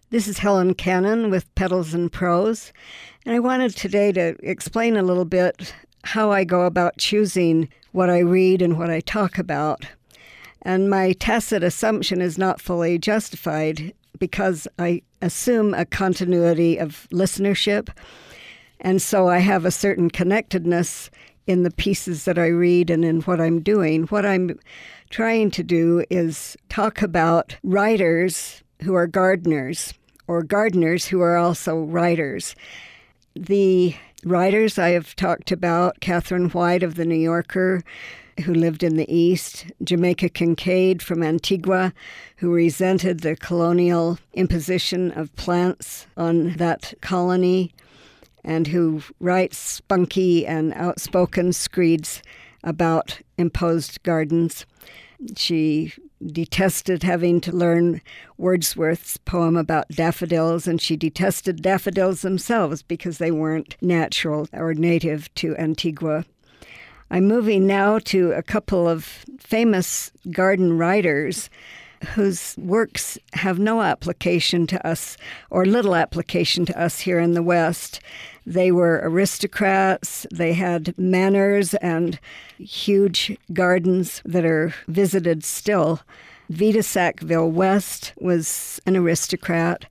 This is Helen Cannon with Petals and Prose, and I wanted today to explain a little bit how I go about choosing what I read and what I talk about. And my tacit assumption is not fully justified because I assume a continuity of listenership, and so I have a certain connectedness in the pieces that I read and in what I'm doing. What I'm trying to do is talk about writers who are gardeners, or gardeners who are also writers. The writers I have talked about, Catherine White of The New Yorker, who lived in the East, Jamaica Kincaid from Antigua, who resented the colonial imposition of plants on that colony, and who writes spunky and outspoken screeds about imposed gardens. She detested having to learn Wordsworth's poem about daffodils, and she detested daffodils themselves because they weren't natural or native to Antigua. I'm moving now to a couple of famous garden writers whose works have no application to us, or little application to us here in the West. They were aristocrats, they had manors and huge gardens that are visited still. Vita Sackville West was an aristocrat,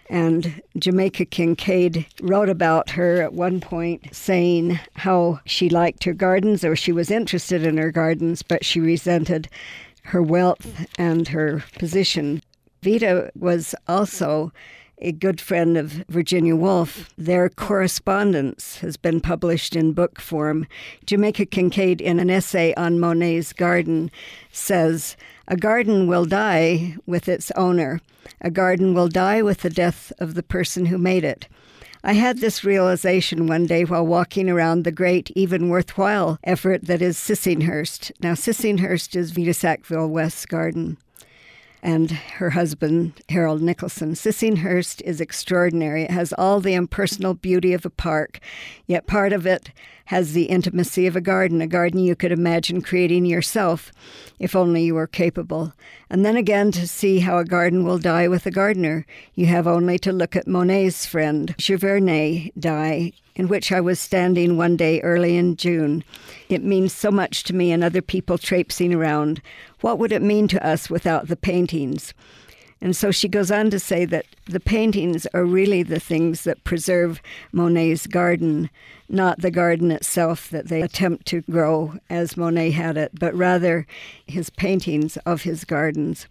and Jamaica Kincaid wrote about her at one point, saying how she liked her gardens, or she was interested in her gardens, but she resented her wealth and her position. Vita was also a good friend of Virginia Woolf. Their correspondence has been published in book form. Jamaica Kincaid, in an essay on Monet's garden, says, "A garden will die with its owner. A garden will die with the death of the person who made it. I had this realization one day while walking around the great, even worthwhile effort that is Sissinghurst." Now, Sissinghurst is Vita Sackville West's garden, and her husband, Harold Nicholson. Sissinghurst is extraordinary. It has all the impersonal beauty of a park, yet part of it has the intimacy of a garden you could imagine creating yourself, if only you were capable. And then again, to see how a garden will die with a gardener, you have only to look at Monet's friend, Giverny die, in which I was standing one day early in June. It means so much to me and other people traipsing around. What would it mean to us without the paintings? And so she goes on to say that the paintings are really the things that preserve Monet's garden, not the garden itself that they attempt to grow as Monet had it, but rather his paintings of his gardens.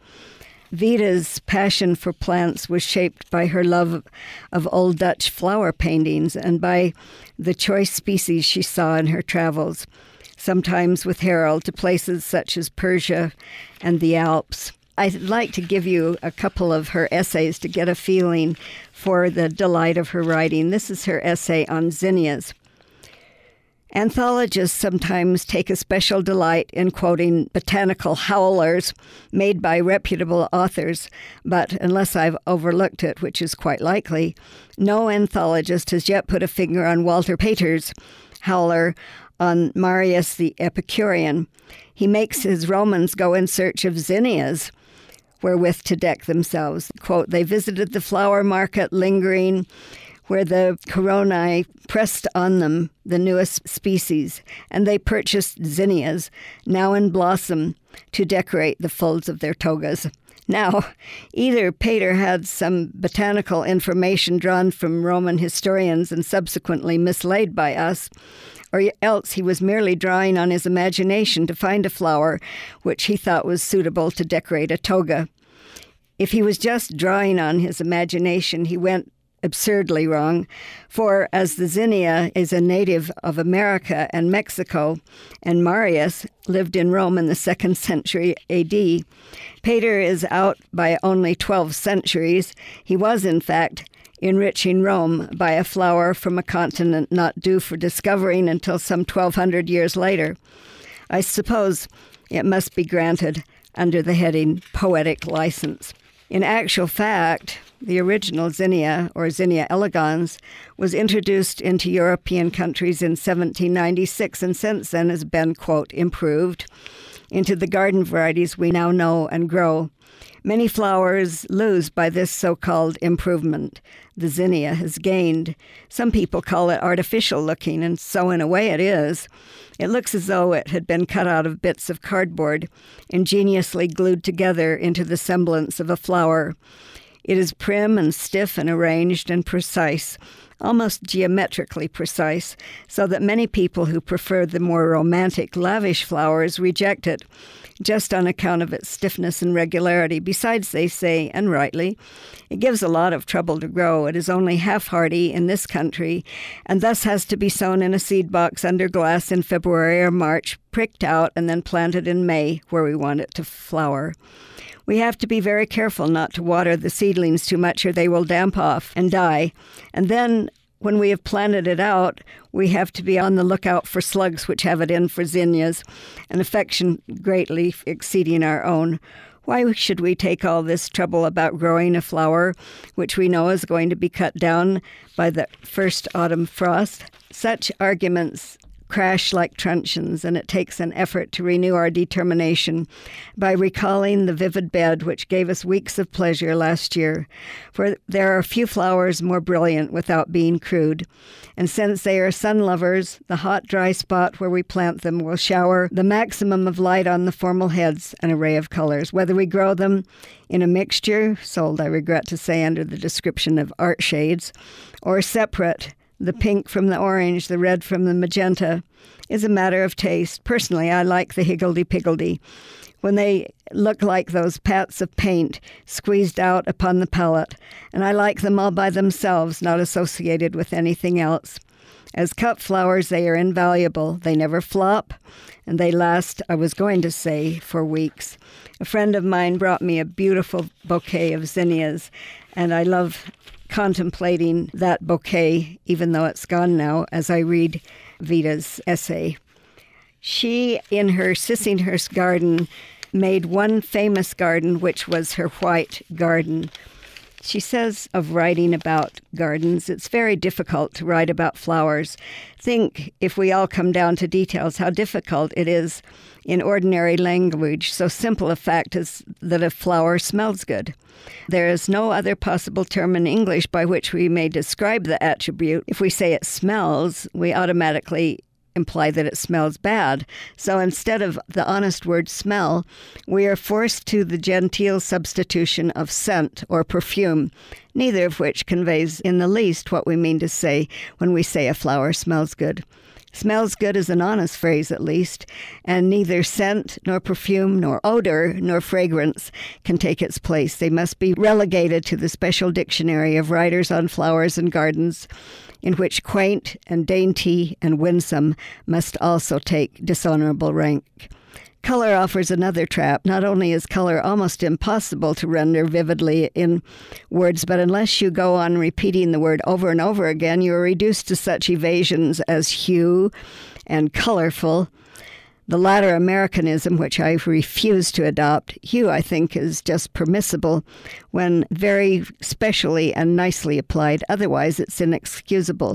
Vita's passion for plants was shaped by her love of old Dutch flower paintings and by the choice species she saw in her travels, sometimes with Harold to places such as Persia and the Alps. I'd like to give you a couple of her essays to get a feeling for the delight of her writing. This is her essay on zinnias. Anthologists sometimes take a special delight in quoting botanical howlers made by reputable authors, but unless I've overlooked it, which is quite likely, no anthologist has yet put a finger on Walter Pater's howler on Marius the Epicurean. He makes his Romans go in search of zinnias wherewith to deck themselves. Quote, "They visited the flower market lingering, where the coronae pressed on them the newest species, and they purchased zinnias, now in blossom, to decorate the folds of their togas." Now, either Pater had some botanical information drawn from Roman historians and subsequently mislaid by us, or else he was merely drawing on his imagination to find a flower which he thought was suitable to decorate a toga. If he was just drawing on his imagination, he went absurdly wrong, for as the zinnia is a native of America and Mexico, and Marius lived in Rome in the 2nd century AD, Pater is out by only 12 centuries. He was, in fact, enriching Rome by a flower from a continent not due for discovering until some 1,200 years later. I suppose it must be granted under the heading poetic license. In actual fact, the original zinnia, or Zinnia elegans, was introduced into European countries in 1796 and since then has been, quote, improved into the garden varieties we now know and grow. Many flowers lose by this so-called improvement. The zinnia has gained. Some people call it artificial looking, and so in a way it is. It looks as though it had been cut out of bits of cardboard, ingeniously glued together into the semblance of a flower. It is prim and stiff and arranged and precise, almost geometrically precise, so that many people who prefer the more romantic, lavish flowers reject it, just on account of its stiffness and regularity. Besides, they say, and rightly, it gives a lot of trouble to grow. It is only half hardy in this country, and thus has to be sown in a seed box under glass in February or March, pricked out, and then planted in May, where we want it to flower. We have to be very careful not to water the seedlings too much, or they will damp off and die. And then, when we have planted it out, we have to be on the lookout for slugs which have it in for zinnias, an affection greatly exceeding our own. Why should we take all this trouble about growing a flower which we know is going to be cut down by the first autumn frost? Such arguments crash like truncheons, and it takes an effort to renew our determination by recalling the vivid bed which gave us weeks of pleasure last year. For there are few flowers more brilliant without being crude, and since they are sun lovers, the hot, dry spot where we plant them will shower the maximum of light on the formal heads, an array of colors. Whether we grow them in a mixture, sold, I regret to say, under the description of art shades, or separate, the pink from the orange, the red from the magenta, is a matter of taste. Personally, I like the higgledy-piggledy, when they look like those pats of paint squeezed out upon the palette, and I like them all by themselves, not associated with anything else. As cut flowers, they are invaluable. They never flop, and they last, I was going to say, for weeks. A friend of mine brought me a beautiful bouquet of zinnias, and I love contemplating that bouquet, even though it's gone now, as I read Vita's essay. She, in her Sissinghurst garden, made one famous garden, which was her white garden. She says of writing about gardens, it's very difficult to write about flowers. Think, if we all come down to details, how difficult it is in ordinary language, so simple a fact as that a flower smells good. There is no other possible term in English by which we may describe the attribute. If we say it smells, we automatically imply that it smells bad. So instead of the honest word smell, we are forced to the genteel substitution of scent or perfume, neither of which conveys in the least what we mean to say when we say a flower smells good. Smells good is an honest phrase, at least, and neither scent, nor perfume, nor odor, nor fragrance can take its place. They must be relegated to the special dictionary of writers on flowers and gardens, in which quaint and dainty and winsome must also take dishonorable rank. Color offers another trap. Not only is color almost impossible to render vividly in words, but unless you go on repeating the word over and over again, you are reduced to such evasions as hue and colorful. The latter Americanism, which I refuse to adopt. Hue, I think, is just permissible when very specially and nicely applied. Otherwise, it's inexcusable.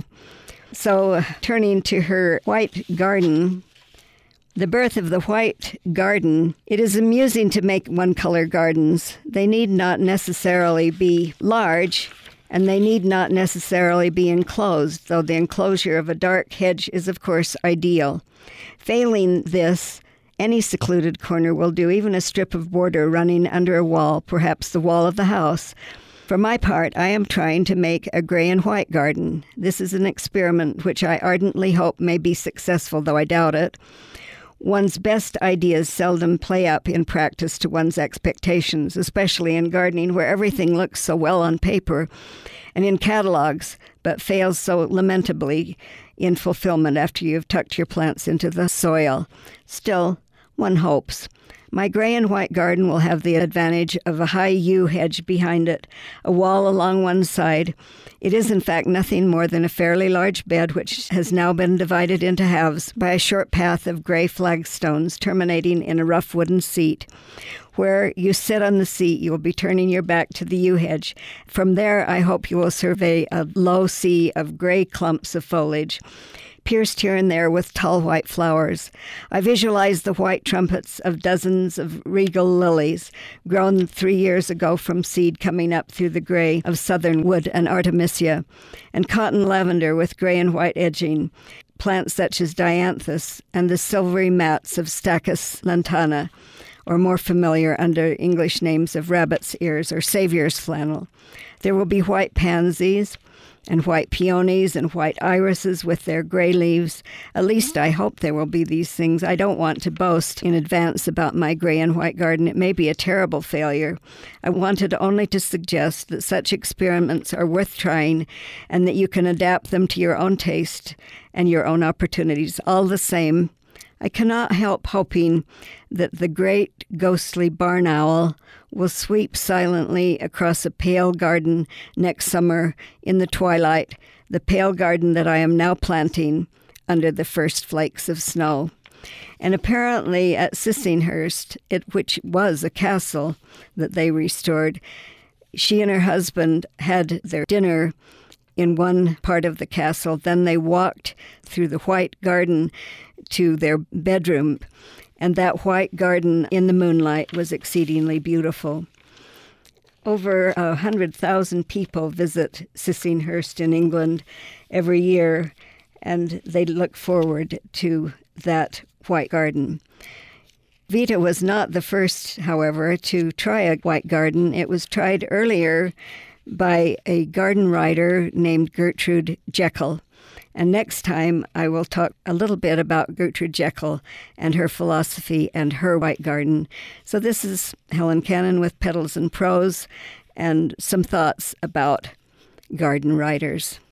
So, turning to her white garden, the birth of the white garden, it is amusing to make one-color gardens. They need not necessarily be large, and they need not necessarily be enclosed, though the enclosure of a dark hedge is, of course, ideal. Failing this, any secluded corner will do, even a strip of border running under a wall, perhaps the wall of the house. For my part, I am trying to make a gray and white garden. This is an experiment which I ardently hope may be successful, though I doubt it. One's best ideas seldom play up in practice to one's expectations, especially in gardening where everything looks so well on paper and in catalogs, but fails so lamentably in fulfillment after you've tucked your plants into the soil. Still, one hopes. My gray and white garden will have the advantage of a high yew hedge behind it, a wall along one side. It is, in fact, nothing more than a fairly large bed which has now been divided into halves by a short path of gray flagstones terminating in a rough wooden seat. Where you sit on the seat, you will be turning your back to the yew hedge. From there, I hope you will survey a low sea of gray clumps of foliage. pierced here and there with tall white flowers. I visualize the white trumpets of dozens of regal lilies, grown 3 years ago from seed coming up through the gray of southern wood and artemisia, and cotton lavender with gray and white edging, plants such as dianthus and the silvery mats of Stachys lantana, or more familiar under English names of rabbit's ears or savior's flannel. There will be white pansies and white peonies and white irises with their gray leaves. At least I hope there will be these things. I don't want to boast in advance about my gray and white garden. It may be a terrible failure. I wanted only to suggest that such experiments are worth trying and that you can adapt them to your own taste and your own opportunities. All the same, I cannot help hoping that the great ghostly barn owl will sweep silently across a pale garden next summer in the twilight, the pale garden that I am now planting under the first flakes of snow. And apparently at Sissinghurst, which was a castle that they restored, she and her husband had their dinner in one part of the castle. Then they walked through the white garden to their bedroom, and that white garden in the moonlight was exceedingly beautiful. Over 100,000 people visit Sissinghurst in England every year, and they look forward to that white garden. Vita was not the first, however, to try a white garden. It was tried earlier by a garden writer named Gertrude Jekyll. And next time, I will talk a little bit about Gertrude Jekyll and her philosophy and her white garden. So this is Helen Cannon with Petals and Prose and some thoughts about garden writers.